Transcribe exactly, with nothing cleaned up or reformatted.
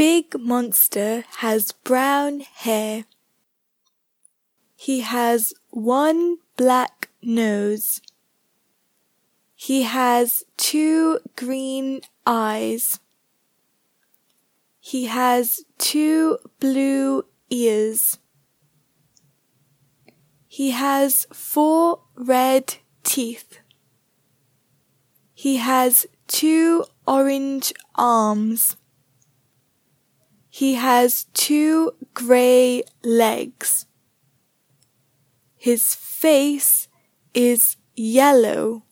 big monster has brown hair. He has one black nose. He has two green eyes. He has two blue ears. He has four red teeth. He has two orange arms. He has two grey legs. His face is yellow.